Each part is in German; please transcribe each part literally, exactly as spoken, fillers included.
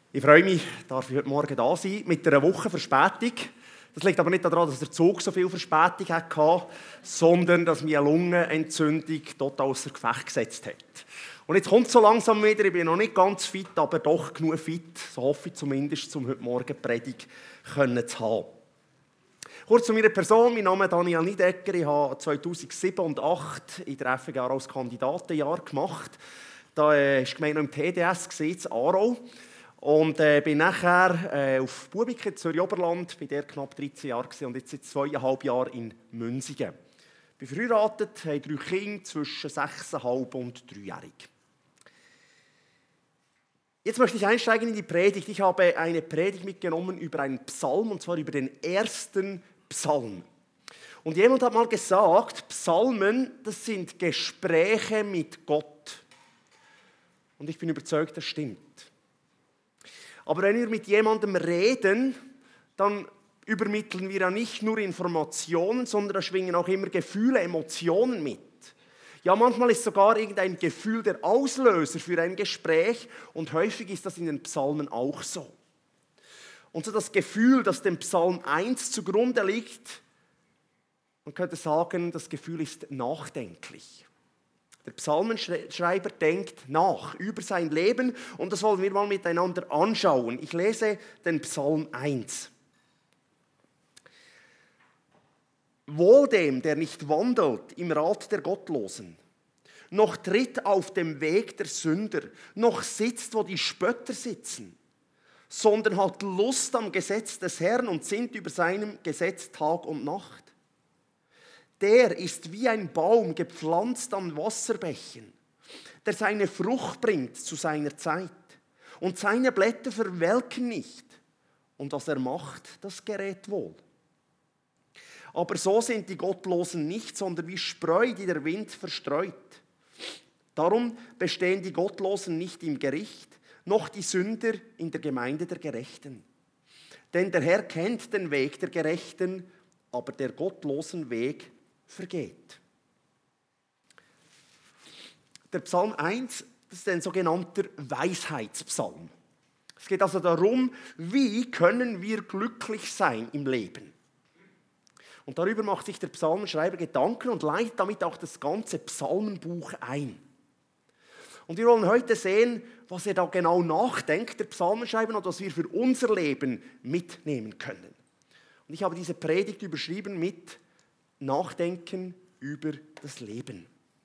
Ich freue mich, dass ich heute Morgen da sein mit einer Woche Verspätung. Das liegt aber nicht daran, dass der Zug so viel Verspätung hatte, sondern dass mich eine Lungenentzündung total außer Gefecht gesetzt hat. Und jetzt kommt es so langsam wieder, ich bin noch nicht ganz fit, aber doch genug fit, so hoffe ich zumindest, um heute Morgen die Predigt zu haben. Kurz zu meiner Person, mein Name ist Daniel Niedecker, ich habe zweitausendsieben und zweitausendacht in der F G als Kandidatenjahr gemacht. Da war die Gemeinde noch im T D S, in Aarau. Und äh, bin nachher äh, auf Bubik in Zürich-Oberland, bin der knapp dreizehn Jahre und jetzt seit zweieinhalb Jahren in Münzigen. Bin verheiratet, habe drei Kinder zwischen sechseinhalb und dreijährig. Jetzt möchte ich einsteigen in die Predigt. Ich habe eine Predigt mitgenommen über einen Psalm, und zwar über den ersten Psalm. Und jemand hat mal gesagt, Psalmen, das sind Gespräche mit Gott. Und ich bin überzeugt, das stimmt. Aber wenn wir mit jemandem reden, dann übermitteln wir ja nicht nur Informationen, sondern da schwingen auch immer Gefühle, Emotionen mit. Ja, manchmal ist sogar irgendein Gefühl der Auslöser für ein Gespräch und häufig ist das in den Psalmen auch so. Und so das Gefühl, das dem Psalm eins zugrunde liegt, man könnte sagen, das Gefühl ist nachdenklich. Der Psalmenschreiber denkt nach über sein Leben und das wollen wir mal miteinander anschauen. Ich lese den Psalm eins. Wohl dem, der nicht wandelt im Rat der Gottlosen, noch tritt auf dem Weg der Sünder, noch sitzt, wo die Spötter sitzen, sondern hat Lust am Gesetz des Herrn und sinnt über seinem Gesetz Tag und Nacht. Der ist wie ein Baum gepflanzt an Wasserbächen, der seine Frucht bringt zu seiner Zeit. Und seine Blätter verwelken nicht. Und was er macht, das gerät wohl. Aber so sind die Gottlosen nicht, sondern wie Spreu, die der Wind verstreut. Darum bestehen die Gottlosen nicht im Gericht, noch die Sünder in der Gemeinde der Gerechten. Denn der Herr kennt den Weg der Gerechten, aber der gottlosen Weg vergeht. Der Psalm eins, das ist ein sogenannter Weisheitspsalm. Es geht also darum, wie können wir glücklich sein im Leben. Und darüber macht sich der Psalmenschreiber Gedanken und leitet damit auch das ganze Psalmenbuch ein. Und wir wollen heute sehen, was er da genau nachdenkt, der Psalmenschreiber, und was wir für unser Leben mitnehmen können. Und ich habe diese Predigt überschrieben mit Nachdenken über das Leben.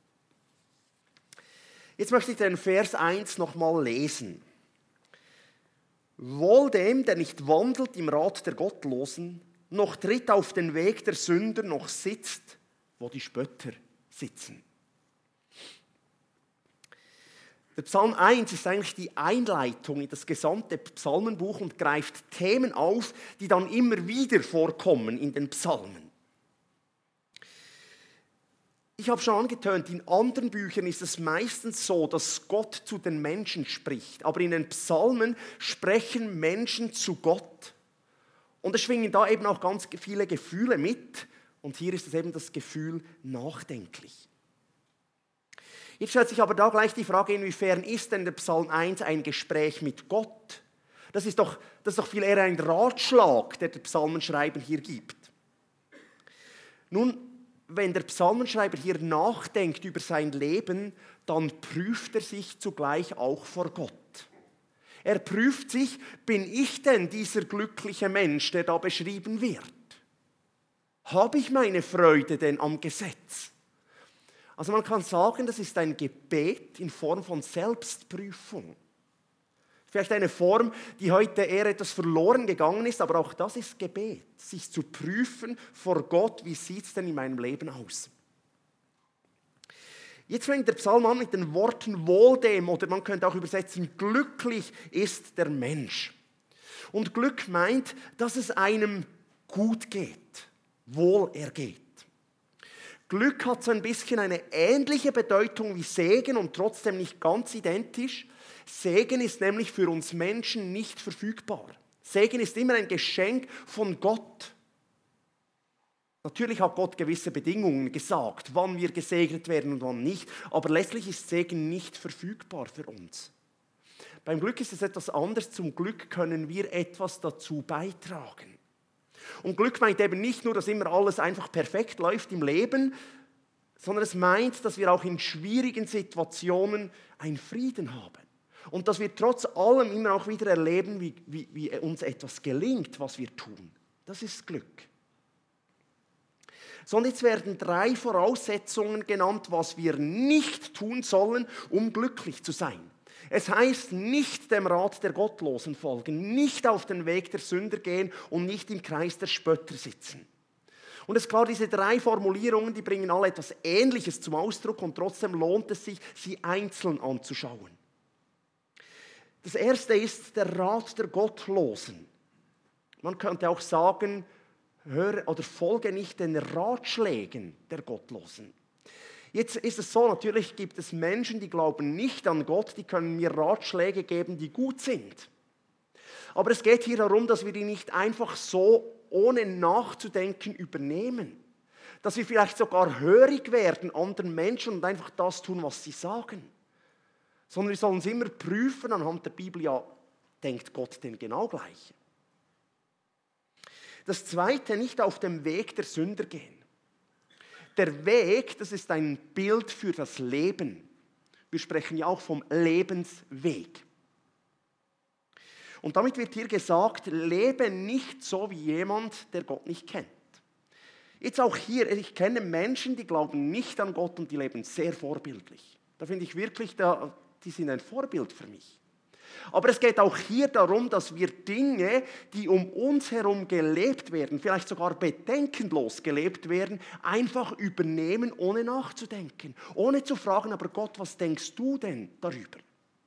Jetzt möchte ich den Vers eins nochmal lesen. Wohl dem, der nicht wandelt im Rat der Gottlosen, noch tritt auf den Weg der Sünder, noch sitzt, wo die Spötter sitzen. Der Psalm eins ist eigentlich die Einleitung in das gesamte Psalmenbuch und greift Themen auf, die dann immer wieder vorkommen in den Psalmen. Ich habe schon angetönt, in anderen Büchern ist es meistens so, dass Gott zu den Menschen spricht. Aber in den Psalmen sprechen Menschen zu Gott. Und es schwingen da eben auch ganz viele Gefühle mit. Und hier ist es eben das Gefühl nachdenklich. Jetzt stellt sich aber da gleich die Frage, inwiefern ist denn der Psalm eins ein Gespräch mit Gott? Das ist doch, das ist doch viel eher ein Ratschlag, der der Psalmenschreiber hier gibt. Nun, wenn der Psalmenschreiber hier nachdenkt über sein Leben, dann prüft er sich zugleich auch vor Gott. Er prüft sich, bin ich denn dieser glückliche Mensch, der da beschrieben wird? Habe ich meine Freude denn am Gesetz? Also man kann sagen, das ist ein Gebet in Form von Selbstprüfung. Vielleicht eine Form, die heute eher etwas verloren gegangen ist, aber auch das ist Gebet. Sich zu prüfen vor Gott, wie sieht es denn in meinem Leben aus? Jetzt fängt der Psalm an mit den Worten wohl dem, oder man könnte auch übersetzen, glücklich ist der Mensch. Und Glück meint, dass es einem gut geht, wohl ergeht. Glück hat so ein bisschen eine ähnliche Bedeutung wie Segen und trotzdem nicht ganz identisch. Segen ist nämlich für uns Menschen nicht verfügbar. Segen ist immer ein Geschenk von Gott. Natürlich hat Gott gewisse Bedingungen gesagt, wann wir gesegnet werden und wann nicht, aber letztlich ist Segen nicht verfügbar für uns. Beim Glück ist es etwas anderes. Zum Glück können wir etwas dazu beitragen. Und Glück meint eben nicht nur, dass immer alles einfach perfekt läuft im Leben, sondern es meint, dass wir auch in schwierigen Situationen einen Frieden haben. Und dass wir trotz allem immer auch wieder erleben, wie, wie, wie uns etwas gelingt, was wir tun. Das ist Glück. So, und jetzt werden drei Voraussetzungen genannt, was wir nicht tun sollen, um glücklich zu sein. Es heißt, nicht dem Rat der Gottlosen folgen, nicht auf den Weg der Sünder gehen und nicht im Kreis der Spötter sitzen. Und es ist klar, diese drei Formulierungen, die bringen alle etwas Ähnliches zum Ausdruck und trotzdem lohnt es sich, sie einzeln anzuschauen. Das erste ist der Rat der Gottlosen. Man könnte auch sagen, höre oder folge nicht den Ratschlägen der Gottlosen. Jetzt ist es so, natürlich gibt es Menschen, die glauben nicht an Gott, die können mir Ratschläge geben, die gut sind. Aber es geht hier darum, dass wir die nicht einfach so ohne nachzudenken übernehmen. Dass wir vielleicht sogar hörig werden anderen Menschen und einfach das tun, was sie sagen. Sondern wir sollen es immer prüfen, anhand der Bibel, ja, denkt Gott denn genau gleich. Das Zweite, nicht auf dem Weg der Sünder gehen. Der Weg, das ist ein Bild für das Leben. Wir sprechen ja auch vom Lebensweg. Und damit wird hier gesagt, lebe nicht so wie jemand, der Gott nicht kennt. Jetzt auch hier, ich kenne Menschen, die glauben nicht an Gott und die leben sehr vorbildlich. Da finde ich wirklich, die sind ein Vorbild für mich. Aber es geht auch hier darum, dass wir Dinge, die um uns herum gelebt werden, vielleicht sogar bedenkenlos gelebt werden, einfach übernehmen, ohne nachzudenken. Ohne zu fragen, aber Gott, was denkst du denn darüber?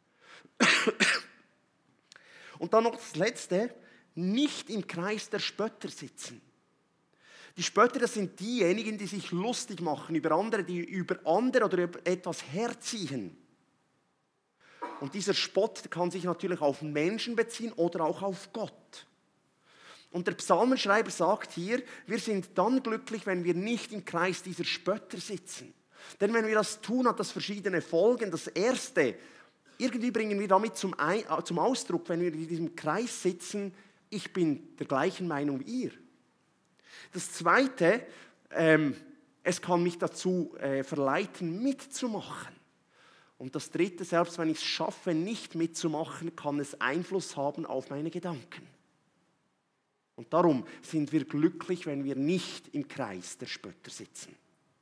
Und dann noch das Letzte, nicht im Kreis der Spötter sitzen. Die Spötter, das sind diejenigen, die sich lustig machen über andere, die über andere oder über etwas herziehen. Und dieser Spott kann sich natürlich auf Menschen beziehen oder auch auf Gott. Und der Psalmenschreiber sagt hier, wir sind dann glücklich, wenn wir nicht im Kreis dieser Spötter sitzen. Denn wenn wir das tun, hat das verschiedene Folgen. Das Erste, irgendwie bringen wir damit zum, Ein- zum Ausdruck, wenn wir in diesem Kreis sitzen, ich bin der gleichen Meinung wie ihr. Das Zweite, ähm, es kann mich dazu äh, verleiten, mitzumachen. Und das Dritte, selbst wenn ich es schaffe, nicht mitzumachen, kann es Einfluss haben auf meine Gedanken. Und darum sind wir glücklich, wenn wir nicht im Kreis der Spötter sitzen.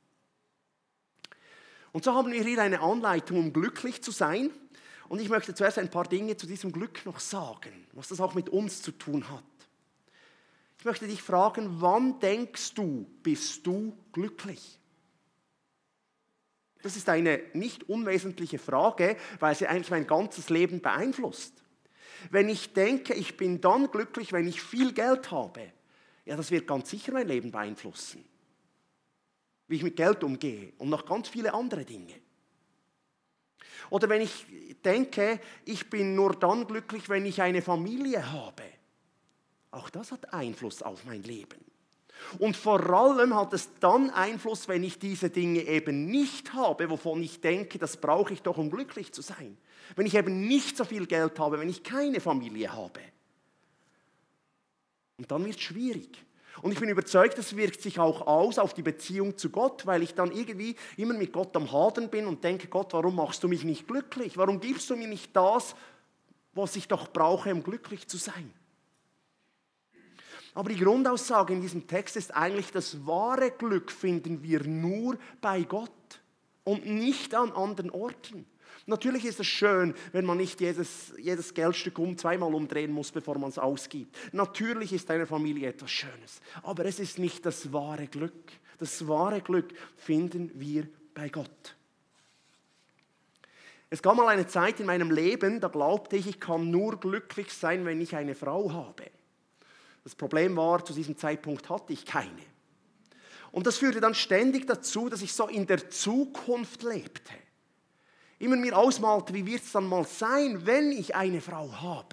Und so haben wir hier eine Anleitung, um glücklich zu sein. Und ich möchte zuerst ein paar Dinge zu diesem Glück noch sagen, was das auch mit uns zu tun hat. Ich möchte dich fragen, wann denkst du, bist du glücklich? Das ist eine nicht unwesentliche Frage, weil sie eigentlich mein ganzes Leben beeinflusst. Wenn ich denke, ich bin dann glücklich, wenn ich viel Geld habe, ja, das wird ganz sicher mein Leben beeinflussen. Wie ich mit Geld umgehe und noch ganz viele andere Dinge. Oder wenn ich denke, ich bin nur dann glücklich, wenn ich eine Familie habe. Auch das hat Einfluss auf mein Leben. Und vor allem hat es dann Einfluss, wenn ich diese Dinge eben nicht habe, wovon ich denke, das brauche ich doch, um glücklich zu sein. Wenn ich eben nicht so viel Geld habe, wenn ich keine Familie habe. Und dann wird es schwierig. Und ich bin überzeugt, das wirkt sich auch aus auf die Beziehung zu Gott, weil ich dann irgendwie immer mit Gott am Hadern bin und denke, Gott, warum machst du mich nicht glücklich? Warum gibst du mir nicht das, was ich doch brauche, um glücklich zu sein? Aber die Grundaussage in diesem Text ist eigentlich, das wahre Glück finden wir nur bei Gott und nicht an anderen Orten. Natürlich ist es schön, wenn man nicht jedes, jedes Geldstück um zweimal umdrehen muss, bevor man es ausgibt. Natürlich ist eine Familie etwas Schönes, aber es ist nicht das wahre Glück. Das wahre Glück finden wir bei Gott. Es gab mal eine Zeit in meinem Leben, da glaubte ich, ich kann nur glücklich sein, wenn ich eine Frau habe. Das Problem war, zu diesem Zeitpunkt hatte ich keine. Und das führte dann ständig dazu, dass ich so in der Zukunft lebte. Immer mir ausmalte, wie wird es dann mal sein, wenn ich eine Frau habe.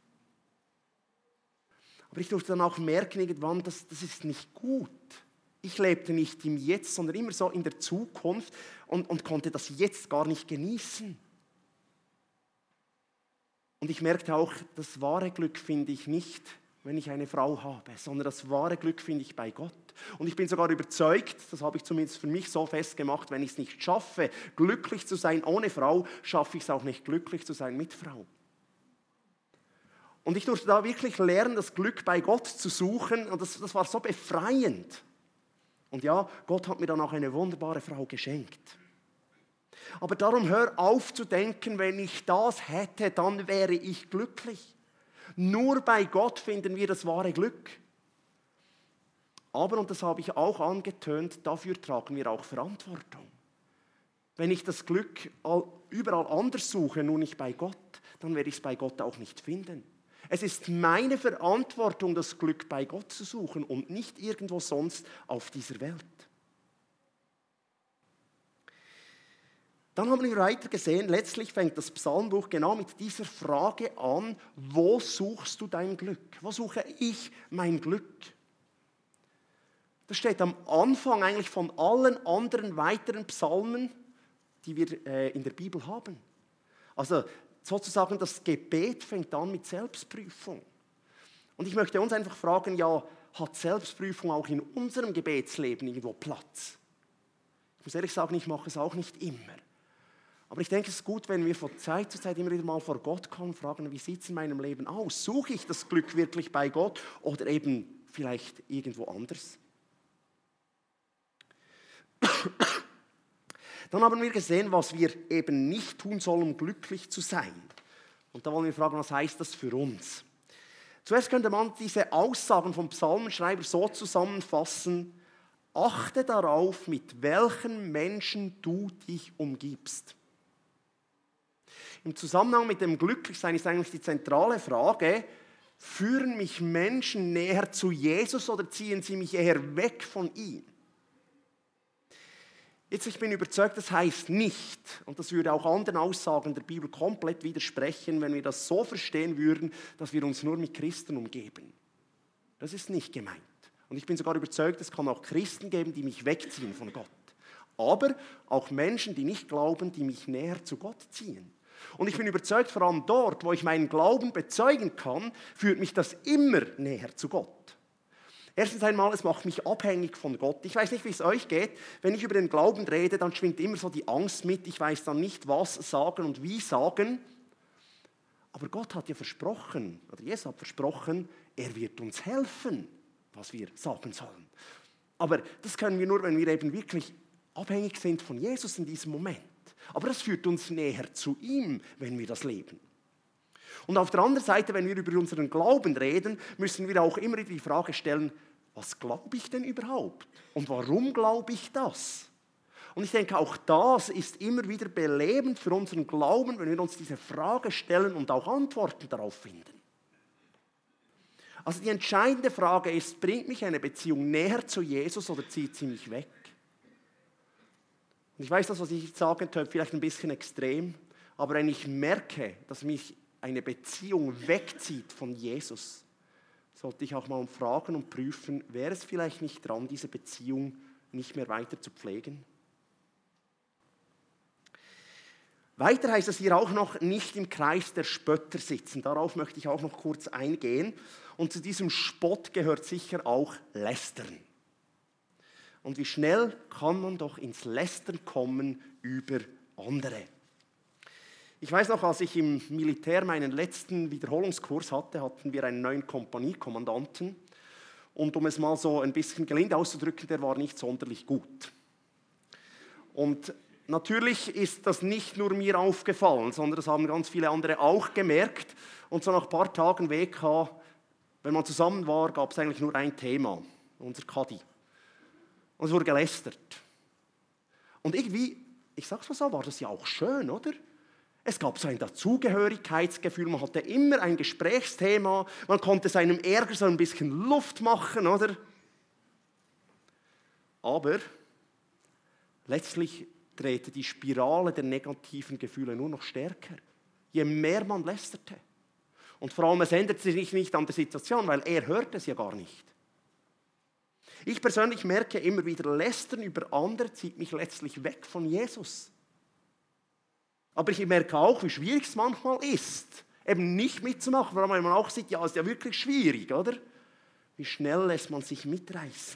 Aber ich durfte dann auch merken, irgendwann, das, das ist nicht gut. Ich lebte nicht im Jetzt, sondern immer so in der Zukunft und, und konnte das Jetzt gar nicht genießen. Und ich merkte auch, das wahre Glück finde ich nicht, wenn ich eine Frau habe, sondern das wahre Glück finde ich bei Gott. Und ich bin sogar überzeugt, das habe ich zumindest für mich so festgemacht, wenn ich es nicht schaffe, glücklich zu sein ohne Frau, schaffe ich es auch nicht, glücklich zu sein mit Frau. Und ich durfte da wirklich lernen, das Glück bei Gott zu suchen. Und das, das war so befreiend. Und ja, Gott hat mir dann auch eine wunderbare Frau geschenkt. Aber darum hör auf zu denken, wenn ich das hätte, dann wäre ich glücklich. Nur bei Gott finden wir das wahre Glück. Aber, und das habe ich auch angetönt, dafür tragen wir auch Verantwortung. Wenn ich das Glück überall anders suche, nur nicht bei Gott, dann werde ich es bei Gott auch nicht finden. Es ist meine Verantwortung, das Glück bei Gott zu suchen und nicht irgendwo sonst auf dieser Welt. Dann haben wir weiter gesehen, letztlich fängt das Psalmbuch genau mit dieser Frage an, wo suchst du dein Glück? Wo suche ich mein Glück? Das steht am Anfang eigentlich von allen anderen weiteren Psalmen, die wir äh, in der Bibel haben. Also sozusagen das Gebet fängt an mit Selbstprüfung. Und ich möchte uns einfach fragen, ja, hat Selbstprüfung auch in unserem Gebetsleben irgendwo Platz? Ich muss ehrlich sagen, ich mache es auch nicht immer. Aber ich denke, es ist gut, wenn wir von Zeit zu Zeit immer wieder mal vor Gott kommen und fragen, wie sieht es in meinem Leben aus? Suche ich das Glück wirklich bei Gott oder eben vielleicht irgendwo anders? Dann haben wir gesehen, was wir eben nicht tun sollen, um glücklich zu sein. Und da wollen wir fragen, was heißt das für uns? Zuerst könnte man diese Aussagen vom Psalmenschreiber so zusammenfassen: Achte darauf, mit welchen Menschen du dich umgibst. Im Zusammenhang mit dem Glücklichsein ist eigentlich die zentrale Frage: Führen mich Menschen näher zu Jesus oder ziehen sie mich eher weg von ihm? Jetzt, ich bin überzeugt, das heißt nicht, und das würde auch anderen Aussagen der Bibel komplett widersprechen, wenn wir das so verstehen würden, dass wir uns nur mit Christen umgeben. Das ist nicht gemeint. Und ich bin sogar überzeugt, es kann auch Christen geben, die mich wegziehen von Gott. Aber auch Menschen, die nicht glauben, die mich näher zu Gott ziehen. Und ich bin überzeugt, vor allem dort, wo ich meinen Glauben bezeugen kann, führt mich das immer näher zu Gott. Erstens einmal, es macht mich abhängig von Gott. Ich weiß nicht, wie es euch geht. Wenn ich über den Glauben rede, dann schwingt immer so die Angst mit. Ich weiß dann nicht, was sagen und wie sagen. Aber Gott hat ja versprochen, oder Jesus hat versprochen, er wird uns helfen, was wir sagen sollen. Aber das können wir nur, wenn wir eben wirklich abhängig sind von Jesus in diesem Moment. Aber das führt uns näher zu ihm, wenn wir das leben. Und auf der anderen Seite, wenn wir über unseren Glauben reden, müssen wir auch immer die Frage stellen, was glaube ich denn überhaupt? Und warum glaube ich das? Und ich denke, auch das ist immer wieder belebend für unseren Glauben, wenn wir uns diese Frage stellen und auch Antworten darauf finden. Also die entscheidende Frage ist, bringt mich eine Beziehung näher zu Jesus oder zieht sie mich weg? Und ich weiß, das, was ich jetzt sagen könnte, vielleicht ein bisschen extrem, aber wenn ich merke, dass mich eine Beziehung wegzieht von Jesus, sollte ich auch mal fragen und prüfen, wäre es vielleicht nicht dran, diese Beziehung nicht mehr weiter zu pflegen? Weiter heißt es hier auch noch, nicht im Kreis der Spötter sitzen. Darauf möchte ich auch noch kurz eingehen. Und zu diesem Spott gehört sicher auch Lästern. Und wie schnell kann man doch ins Lästern kommen über andere? Ich weiß noch, als ich im Militär meinen letzten Wiederholungskurs hatte, hatten wir einen neuen Kompaniekommandanten. Und um es mal so ein bisschen gelinde auszudrücken, der war nicht sonderlich gut. Und natürlich ist das nicht nur mir aufgefallen, sondern das haben ganz viele andere auch gemerkt. Und so nach ein paar Tagen W K, wenn man zusammen war, gab es eigentlich nur ein Thema, unser Kadi. Und es wurde gelästert. Und irgendwie, ich sag's mal so, war das ja auch schön, oder? Es gab so ein Dazugehörigkeitsgefühl, man hatte immer ein Gesprächsthema, man konnte seinem Ärger so ein bisschen Luft machen, oder? Aber letztlich drehte die Spirale der negativen Gefühle nur noch stärker, je mehr man lästerte. Und vor allem, es änderte sich nicht an der Situation, weil er hörte es ja gar nicht. Ich persönlich merke immer wieder, Lästern über andere zieht mich letztlich weg von Jesus. Aber ich merke auch, wie schwierig es manchmal ist, Eben nicht mitzumachen, weil man auch sieht, ja, ist ja wirklich schwierig, oder? Wie schnell lässt man sich mitreißen?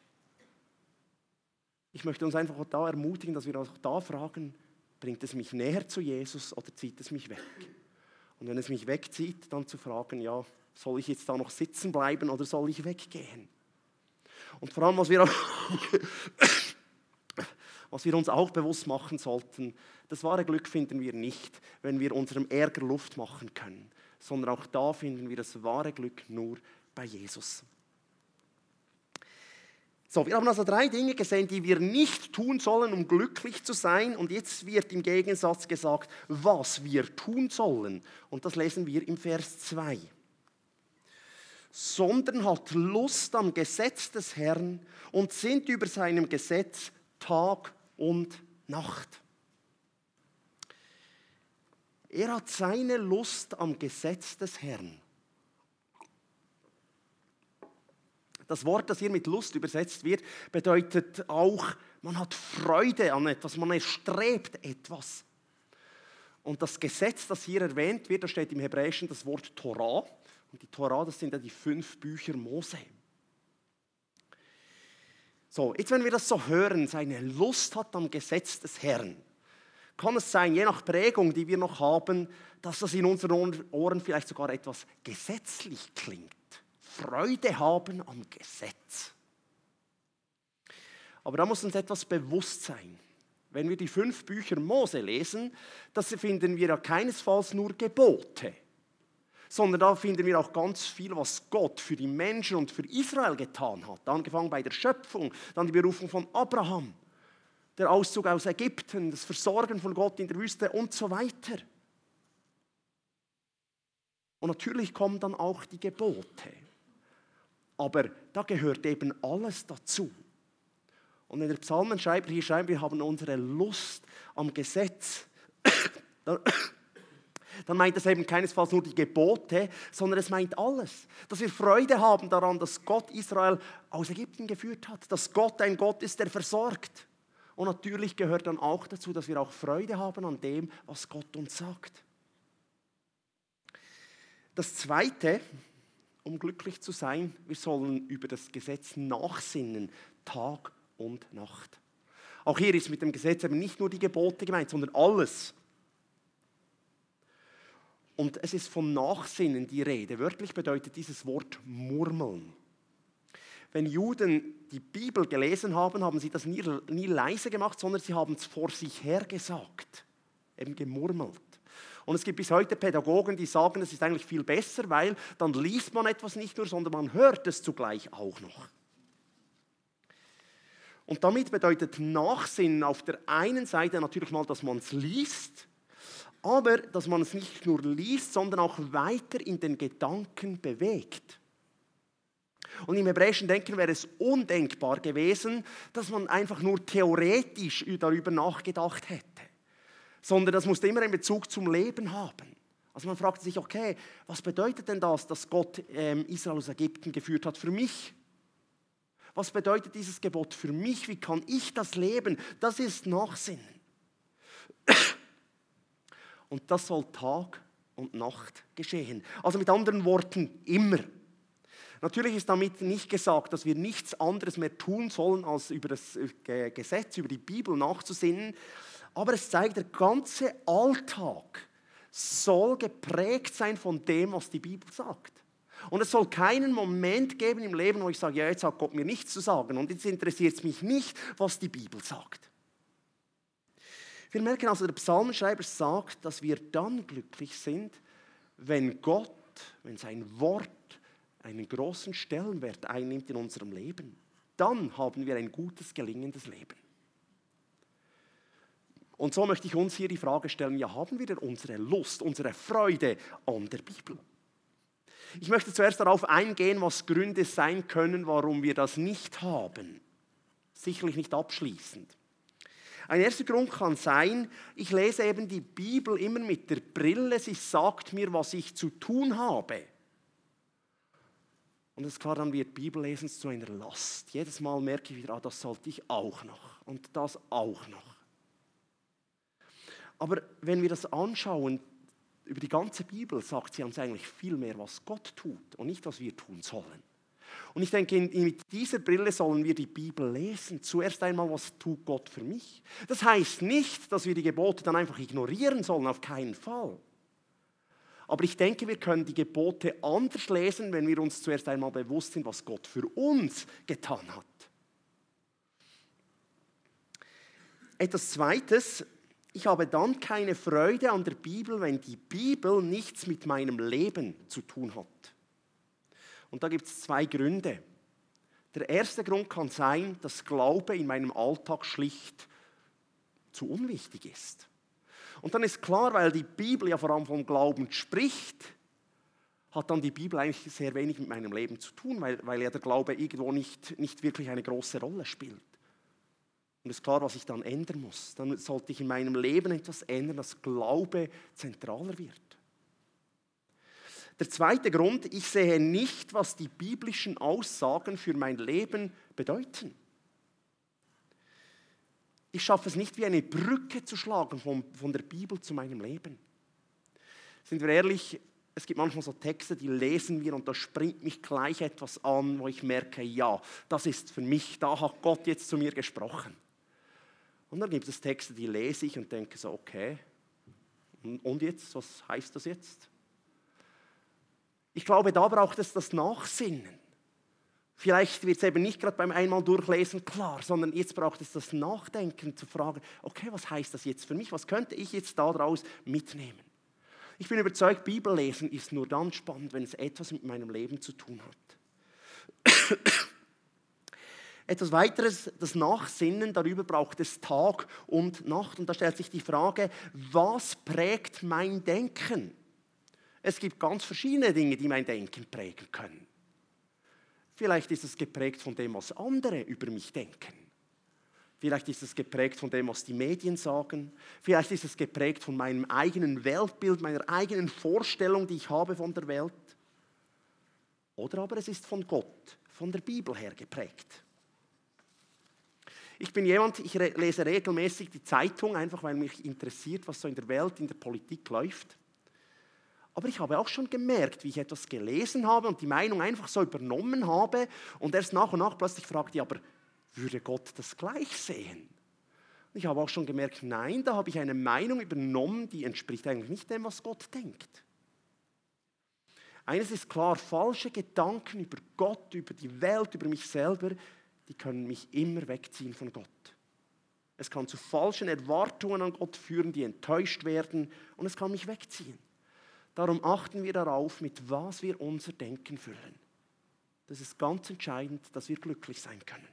Ich möchte uns einfach auch da ermutigen, dass wir auch da fragen, bringt es mich näher zu Jesus oder zieht es mich weg? Und wenn es mich wegzieht, dann zu fragen, ja, soll ich jetzt da noch sitzen bleiben oder soll ich weggehen? Und vor allem, was wir, auch was wir uns auch bewusst machen sollten, das wahre Glück finden wir nicht, wenn wir unserem Ärger Luft machen können, sondern auch da finden wir das wahre Glück nur bei Jesus. So, wir haben also drei Dinge gesehen, die wir nicht tun sollen, um glücklich zu sein. Und jetzt wird im Gegensatz gesagt, was wir tun sollen. Und das lesen wir im Vers zwei. Sondern hat Lust am Gesetz des Herrn und sind über seinem Gesetz Tag und Nacht. Er hat seine Lust am Gesetz des Herrn. Das Wort, das hier mit Lust übersetzt wird, bedeutet auch, man hat Freude an etwas, man erstrebt etwas. Und das Gesetz, das hier erwähnt wird, da steht im Hebräischen das Wort Torah. Und die Torah, das sind ja die fünf Bücher Mose. So, jetzt wenn wir das so hören, seine Lust hat am Gesetz des Herrn, kann es sein, je nach Prägung, die wir noch haben, dass das in unseren Ohren vielleicht sogar etwas gesetzlich klingt. Freude haben am Gesetz. Aber da muss uns etwas bewusst sein. Wenn wir die fünf Bücher Mose lesen, da finden wir ja keinesfalls nur Gebote, sondern da finden wir auch ganz viel, was Gott für die Menschen und für Israel getan hat. Angefangen bei der Schöpfung, dann die Berufung von Abraham, der Auszug aus Ägypten, das Versorgen von Gott in der Wüste und so weiter. Und natürlich kommen dann auch die Gebote. Aber da gehört eben alles dazu. Und wenn der Psalmenschreiber hier schreibt, wir haben unsere Lust am Gesetz, dann, dann meint es eben keinesfalls nur die Gebote, sondern es meint alles. Dass wir Freude haben daran, dass Gott Israel aus Ägypten geführt hat, dass Gott ein Gott ist, der versorgt. Und natürlich gehört dann auch dazu, dass wir auch Freude haben an dem, was Gott uns sagt. Das Zweite, um glücklich zu sein, wir sollen über das Gesetz nachsinnen, Tag und Nacht. Auch hier ist mit dem Gesetz eben nicht nur die Gebote gemeint, sondern alles. Und es ist von Nachsinnen die Rede. Wörtlich bedeutet dieses Wort murmeln. Wenn Juden die Bibel gelesen haben, haben sie das nie, nie leise gemacht, sondern sie haben es vor sich her gesagt, eben gemurmelt. Und es gibt bis heute Pädagogen, die sagen, es ist eigentlich viel besser, weil dann liest man etwas nicht nur, sondern man hört es zugleich auch noch. Und damit bedeutet Nachsinnen auf der einen Seite natürlich mal, dass man es liest, aber dass man es nicht nur liest, sondern auch weiter in den Gedanken bewegt. Und im hebräischen Denken wäre es undenkbar gewesen, dass man einfach nur theoretisch darüber nachgedacht hätte. Sondern das musste immer einen Bezug zum Leben haben. Also man fragt sich, okay, was bedeutet denn das, dass Gott ähm, Israel aus Ägypten geführt hat für mich? Was bedeutet dieses Gebot für mich? Wie kann ich das leben? Das ist Nachsinnen. Und das soll Tag und Nacht geschehen. Also mit anderen Worten, immer. Natürlich ist damit nicht gesagt, dass wir nichts anderes mehr tun sollen, als über das Gesetz, über die Bibel nachzusinnen. Aber es zeigt, der ganze Alltag soll geprägt sein von dem, was die Bibel sagt. Und es soll keinen Moment geben im Leben, wo ich sage, ja, jetzt hat Gott mir nichts zu sagen und jetzt interessiert es mich nicht, was die Bibel sagt. Wir merken also, der Psalmenschreiber sagt, dass wir dann glücklich sind, wenn Gott, wenn sein Wort einen großen Stellenwert einnimmt in unserem Leben. Dann haben wir ein gutes, gelingendes Leben. Und so möchte ich uns hier die Frage stellen, ja, haben wir denn unsere Lust, unsere Freude an der Bibel? Ich möchte zuerst darauf eingehen, was Gründe sein können, warum wir das nicht haben. Sicherlich nicht abschließend. Ein erster Grund kann sein, ich lese eben die Bibel immer mit der Brille, sie sagt mir, was ich zu tun habe. Und es ist klar, dann wird Bibellesen zu einer Last. Jedes Mal merke ich wieder, ah, das sollte ich auch noch und das auch noch. Aber wenn wir das anschauen, über die ganze Bibel sagt sie uns eigentlich viel mehr, was Gott tut und nicht, was wir tun sollen. Und ich denke, mit dieser Brille sollen wir die Bibel lesen. Zuerst einmal, was tut Gott für mich? Das heißt nicht, dass wir die Gebote dann einfach ignorieren sollen, auf keinen Fall. Aber ich denke, wir können die Gebote anders lesen, wenn wir uns zuerst einmal bewusst sind, was Gott für uns getan hat. Etwas Zweites, ich habe dann keine Freude an der Bibel, wenn die Bibel nichts mit meinem Leben zu tun hat. Und da gibt es zwei Gründe. Der erste Grund kann sein, dass Glaube in meinem Alltag schlicht zu unwichtig ist. Und dann ist klar, weil die Bibel ja vor allem vom Glauben spricht, hat dann die Bibel eigentlich sehr wenig mit meinem Leben zu tun, weil, weil ja der Glaube irgendwo nicht, nicht wirklich eine große Rolle spielt. Und es ist klar, was ich dann ändern muss. Dann sollte ich in meinem Leben etwas ändern, dass Glaube zentraler wird. Der zweite Grund, ich sehe nicht, was die biblischen Aussagen für mein Leben bedeuten. Ich schaffe es nicht, wie eine Brücke zu schlagen von, von der Bibel zu meinem Leben. Sind wir ehrlich, es gibt manchmal so Texte, die lesen wir und da springt mich gleich etwas an, wo ich merke, ja, das ist für mich, da hat Gott jetzt zu mir gesprochen. Und dann gibt es Texte, die lese ich und denke so, okay, und jetzt, was heißt das jetzt? Ich glaube, da braucht es das Nachsinnen. Vielleicht wird es eben nicht gerade beim einmal durchlesen klar, sondern jetzt braucht es das Nachdenken, zu fragen, okay, was heißt das jetzt für mich? Was könnte ich jetzt daraus mitnehmen? Ich bin überzeugt, Bibellesen ist nur dann spannend, wenn es etwas mit meinem Leben zu tun hat. Etwas weiteres, das Nachsinnen, darüber braucht es Tag und Nacht. Und da stellt sich die Frage, was prägt mein Denken? Es gibt ganz verschiedene Dinge, die mein Denken prägen können. Vielleicht ist es geprägt von dem, was andere über mich denken. Vielleicht ist es geprägt von dem, was die Medien sagen. Vielleicht ist es geprägt von meinem eigenen Weltbild, meiner eigenen Vorstellung, die ich habe von der Welt. Oder aber es ist von Gott, von der Bibel her geprägt. Ich bin jemand, ich lese regelmäßig die Zeitung, einfach weil mich interessiert, was so in der Welt, in der Politik läuft. Aber ich habe auch schon gemerkt, wie ich etwas gelesen habe und die Meinung einfach so übernommen habe und erst nach und nach plötzlich fragte ich, aber würde Gott das gleich sehen? Und ich habe auch schon gemerkt, nein, da habe ich eine Meinung übernommen, die entspricht eigentlich nicht dem, was Gott denkt. Eines ist klar, falsche Gedanken über Gott, über die Welt, über mich selber, die können mich immer wegziehen von Gott. Es kann zu falschen Erwartungen an Gott führen, die enttäuscht werden und es kann mich wegziehen. Darum achten wir darauf, mit was wir unser Denken füllen. Das ist ganz entscheidend, dass wir glücklich sein können.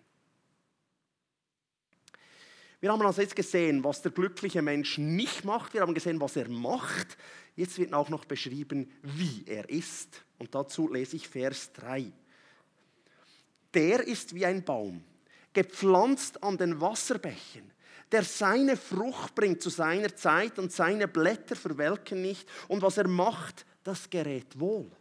Wir haben also jetzt gesehen, was der glückliche Mensch nicht macht. Wir haben gesehen, was er macht. Jetzt wird auch noch beschrieben, wie er ist. Und dazu lese ich Vers drei. Der ist wie ein Baum, gepflanzt an den Wasserbächen, der seine Frucht bringt zu seiner Zeit und seine Blätter verwelken nicht. Und was er macht, das gerät wohl.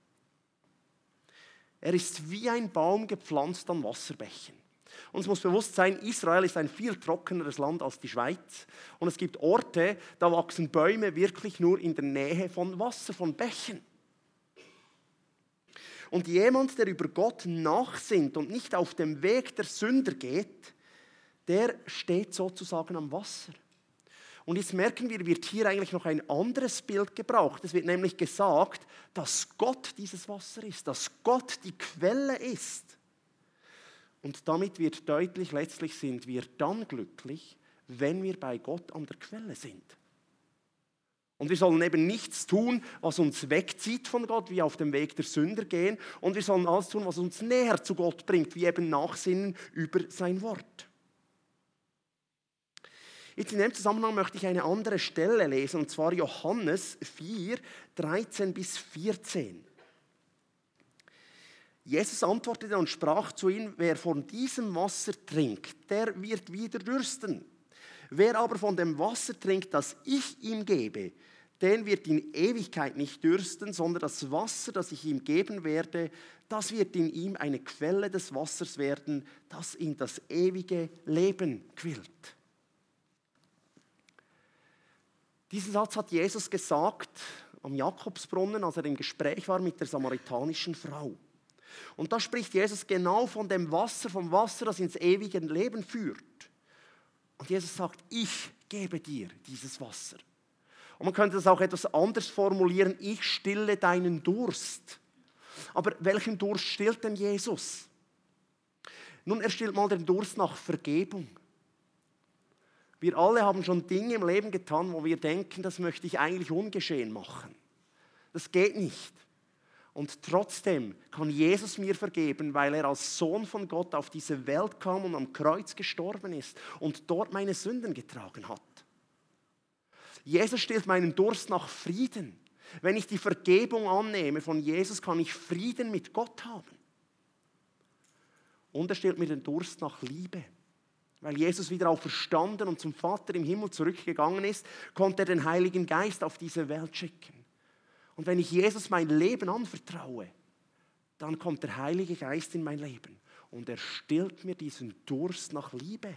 Er ist wie ein Baum gepflanzt an Wasserbächen. Uns muss bewusst sein, Israel ist ein viel trockeneres Land als die Schweiz. Und es gibt Orte, da wachsen Bäume wirklich nur in der Nähe von Wasser, von Bächen. Und jemand, der über Gott nachsinnt und nicht auf dem Weg der Sünder geht, der steht sozusagen am Wasser. Und jetzt merken wir, wird hier eigentlich noch ein anderes Bild gebraucht. Es wird nämlich gesagt, dass Gott dieses Wasser ist, dass Gott die Quelle ist. Und damit wird deutlich, letztlich sind wir dann glücklich, wenn wir bei Gott an der Quelle sind. Und wir sollen eben nichts tun, was uns wegzieht von Gott, wie auf dem Weg der Sünder gehen. Und wir sollen alles tun, was uns näher zu Gott bringt, wie eben Nachsinnen über sein Wort. Jetzt in dem Zusammenhang möchte ich eine andere Stelle lesen, und zwar Johannes vier, dreizehn bis vierzehn. Jesus antwortete und sprach zu ihm, wer von diesem Wasser trinkt, der wird wieder dürsten. Wer aber von dem Wasser trinkt, das ich ihm gebe, den wird in Ewigkeit nicht dürsten, sondern das Wasser, das ich ihm geben werde, das wird in ihm eine Quelle des Wassers werden, das in das ewige Leben quillt. Diesen Satz hat Jesus gesagt, am Jakobsbrunnen, als er im Gespräch war mit der samaritanischen Frau. Und da spricht Jesus genau von dem Wasser, vom Wasser, das ins ewige Leben führt. Und Jesus sagt, ich gebe dir dieses Wasser. Und man könnte das auch etwas anders formulieren, ich stille deinen Durst. Aber welchen Durst stillt denn Jesus? Nun, er stillt mal den Durst nach Vergebung. Wir alle haben schon Dinge im Leben getan, wo wir denken, das möchte ich eigentlich ungeschehen machen. Das geht nicht. Und trotzdem kann Jesus mir vergeben, weil er als Sohn von Gott auf diese Welt kam und am Kreuz gestorben ist und dort meine Sünden getragen hat. Jesus stillt meinen Durst nach Frieden. Wenn ich die Vergebung annehme von Jesus, kann ich Frieden mit Gott haben. Und er stillt mir den Durst nach Liebe. Weil Jesus wieder auferstanden und zum Vater im Himmel zurückgegangen ist, konnte er den Heiligen Geist auf diese Welt schicken. Und wenn ich Jesus mein Leben anvertraue, dann kommt der Heilige Geist in mein Leben und er stillt mir diesen Durst nach Liebe.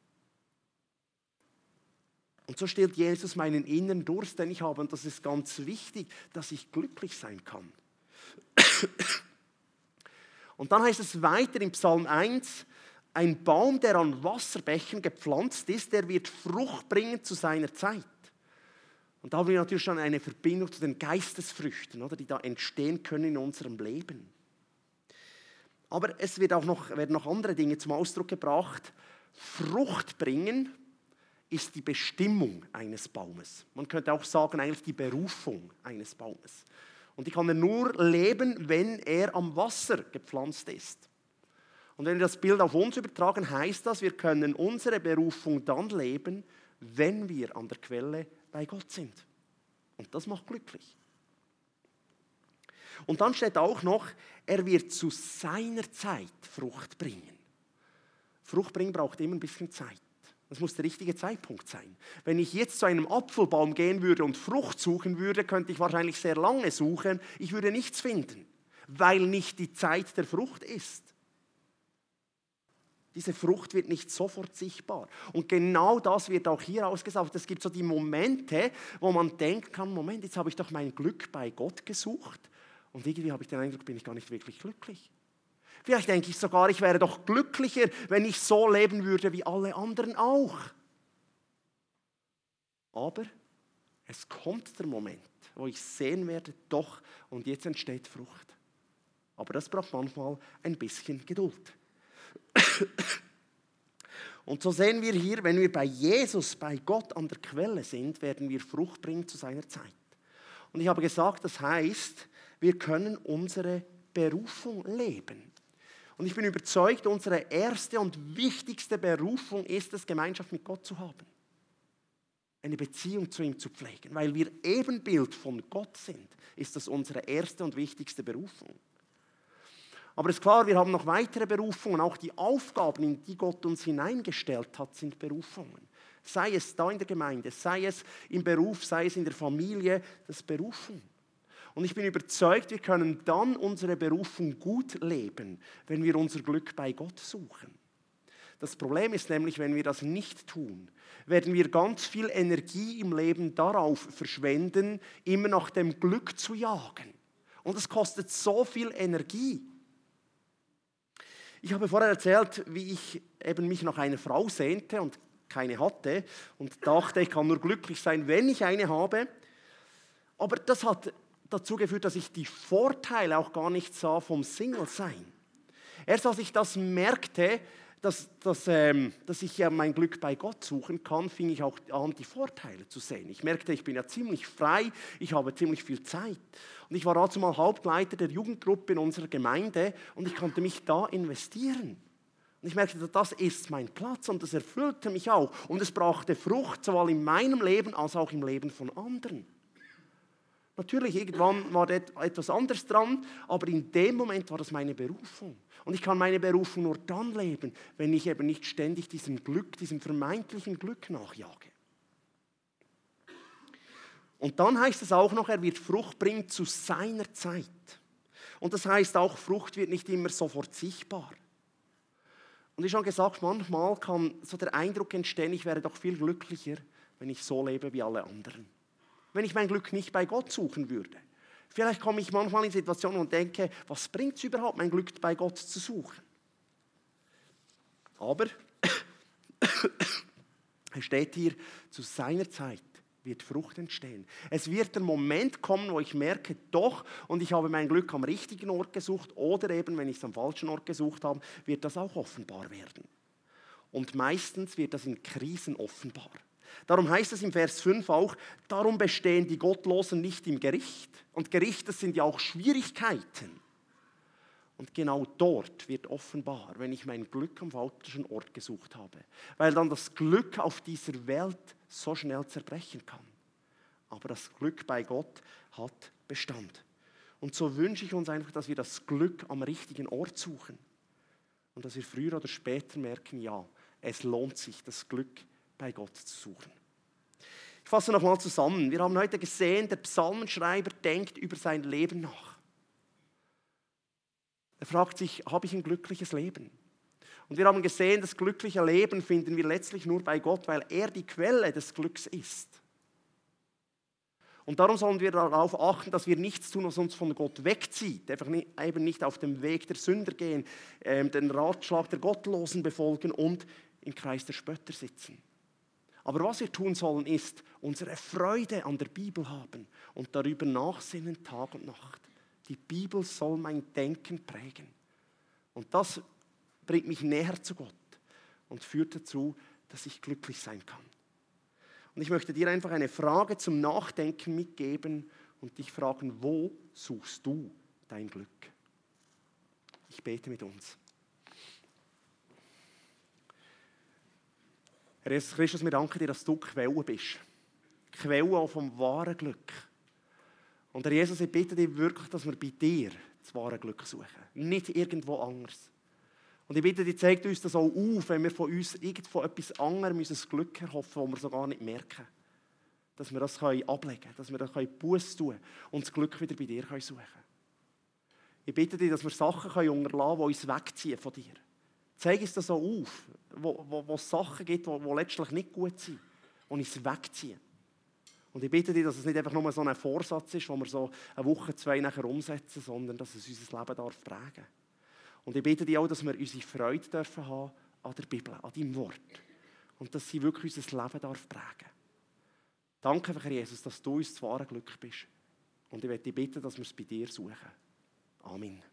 Und so stillt Jesus meinen inneren Durst, den ich habe. Und das ist ganz wichtig, dass ich glücklich sein kann. Und dann heißt es weiter im Psalm eins, ein Baum, der an Wasserbächen gepflanzt ist, der wird Frucht bringen zu seiner Zeit. Und da haben wir natürlich schon eine Verbindung zu den Geistesfrüchten, oder, die da entstehen können in unserem Leben. Aber es wird auch noch, werden noch andere Dinge zum Ausdruck gebracht. Frucht bringen ist die Bestimmung eines Baumes. Man könnte auch sagen, eigentlich die Berufung eines Baumes. Und die kann er nur leben, wenn er am Wasser gepflanzt ist. Und wenn wir das Bild auf uns übertragen, heißt das, wir können unsere Berufung dann leben, wenn wir an der Quelle bei Gott sind. Und das macht glücklich. Und dann steht auch noch, er wird zu seiner Zeit Frucht bringen. Frucht bringen braucht immer ein bisschen Zeit. Das muss der richtige Zeitpunkt sein. Wenn ich jetzt zu einem Apfelbaum gehen würde und Frucht suchen würde, könnte ich wahrscheinlich sehr lange suchen. Ich würde nichts finden, weil nicht die Zeit der Frucht ist. Diese Frucht wird nicht sofort sichtbar. Und genau das wird auch hier ausgesagt. Es gibt so die Momente, wo man denken kann, Moment, jetzt habe ich doch mein Glück bei Gott gesucht und irgendwie habe ich den Eindruck, bin ich gar nicht wirklich glücklich. Vielleicht denke ich sogar, ich wäre doch glücklicher, wenn ich so leben würde wie alle anderen auch. Aber es kommt der Moment, wo ich sehen werde, doch, und jetzt entsteht Frucht. Aber das braucht manchmal ein bisschen Geduld. Und so sehen wir hier, wenn wir bei Jesus, bei Gott an der Quelle sind, werden wir Frucht bringen zu seiner Zeit. Und ich habe gesagt, das heißt, wir können unsere Berufung leben. Und ich bin überzeugt, unsere erste und wichtigste Berufung ist es, Gemeinschaft mit Gott zu haben. Eine Beziehung zu ihm zu pflegen. Weil wir Ebenbild von Gott sind, ist das unsere erste und wichtigste Berufung. Aber es ist klar, wir haben noch weitere Berufungen. Auch die Aufgaben, in die Gott uns hineingestellt hat, sind Berufungen. Sei es da in der Gemeinde, sei es im Beruf, sei es in der Familie, das ist Berufung. Und ich bin überzeugt, wir können dann unsere Berufung gut leben, wenn wir unser Glück bei Gott suchen. Das Problem ist nämlich, wenn wir das nicht tun, werden wir ganz viel Energie im Leben darauf verschwenden, immer nach dem Glück zu jagen. Und es kostet so viel Energie. Ich habe vorher erzählt, wie ich eben mich nach einer Frau sehnte und keine hatte und dachte, ich kann nur glücklich sein, wenn ich eine habe. Aber das hat dazu geführt, dass ich die Vorteile auch gar nicht sah vom Single-Sein. Erst als ich das merkte, dass, dass, ähm, dass ich ja mein Glück bei Gott suchen kann, fing ich auch an, die Vorteile zu sehen. Ich merkte, ich bin ja ziemlich frei, ich habe ziemlich viel Zeit. Und ich war dazu mal Hauptleiter der Jugendgruppe in unserer Gemeinde und ich konnte mich da investieren. Und ich merkte, das ist mein Platz und das erfüllte mich auch. Und es brachte Frucht, sowohl in meinem Leben als auch im Leben von anderen. Natürlich, irgendwann war etwas anderes dran, aber in dem Moment war das meine Berufung. Und ich kann meine Berufung nur dann leben, wenn ich eben nicht ständig diesem Glück, diesem vermeintlichen Glück nachjage. Und dann heißt es auch noch, er wird Frucht bringen zu seiner Zeit. Und das heißt auch, Frucht wird nicht immer sofort sichtbar. Und wie schon gesagt, manchmal kann so der Eindruck entstehen, ich wäre doch viel glücklicher, wenn ich so lebe wie alle anderen. wenn ich mein Glück nicht bei Gott suchen würde. Vielleicht komme ich manchmal in Situationen und denke, was bringt es überhaupt, mein Glück bei Gott zu suchen? Aber es steht hier, zu seiner Zeit wird Frucht entstehen. Es wird der Moment kommen, wo ich merke, doch, und ich habe mein Glück am richtigen Ort gesucht oder eben, wenn ich es am falschen Ort gesucht habe, wird das auch offenbar werden. Und meistens wird das in Krisen offenbar. Darum heißt es im Vers fünf auch, darum bestehen die Gottlosen nicht im Gericht. Und Gericht, das sind ja auch Schwierigkeiten. Und genau dort wird offenbar, wenn ich mein Glück am falschen Ort gesucht habe. Weil dann das Glück auf dieser Welt so schnell zerbrechen kann. Aber das Glück bei Gott hat Bestand. Und so wünsche ich uns einfach, dass wir das Glück am richtigen Ort suchen. Und dass wir früher oder später merken, ja, es lohnt sich, das Glück bei Gott zu suchen. Ich fasse nochmal zusammen. Wir haben heute gesehen, der Psalmenschreiber denkt über sein Leben nach. Er fragt sich, habe ich ein glückliches Leben? Und wir haben gesehen, das glückliche Leben finden wir letztlich nur bei Gott, weil er die Quelle des Glücks ist. Und darum sollen wir darauf achten, dass wir nichts tun, was uns von Gott wegzieht. Einfach nicht, eben nicht auf dem Weg der Sünder gehen, ähm, den Ratschlag der Gottlosen befolgen und im Kreis der Spötter sitzen. Aber was wir tun sollen, ist unsere Freude an der Bibel haben und darüber nachsinnen Tag und Nacht. Die Bibel soll mein Denken prägen. Und das bringt mich näher zu Gott und führt dazu, dass ich glücklich sein kann. Und ich möchte dir einfach eine Frage zum Nachdenken mitgeben und dich fragen, wo suchst du dein Glück? Ich bete mit uns. Herr Jesus Christus, wir danken dir, dass du Quelle bist. Quelle auch vom wahren Glück. Und Herr Jesus, ich bitte dich wirklich, dass wir bei dir das wahre Glück suchen. Nicht irgendwo anders. Und ich bitte dich, zeig uns das auch auf, wenn wir von uns irgendwo etwas anderem unser Glück erhoffen, das wir so gar nicht merken. Dass wir das ablegen können, dass wir das Buße tun und das Glück wieder bei dir suchen können. Ich bitte dich, dass wir Sachen unterlassen können, die uns wegziehen von dir. Zeig uns das auch auf, wo, wo, wo es Sachen gibt, die, die letztlich nicht gut sind und uns wegziehen. Und ich bitte dich, dass es nicht einfach nur so ein Vorsatz ist, den wir so eine Woche, zwei nachher umsetzen, sondern dass es unser Leben darf prägen. Und ich bitte dich auch, dass wir unsere Freude dürfen haben an der Bibel, an deinem Wort. Und dass sie wirklich unser Leben darf prägen. Danke, Herr Jesus, dass du uns das wahre Glück bist. Und ich möchte dich bitten, dass wir es bei dir suchen. Amen.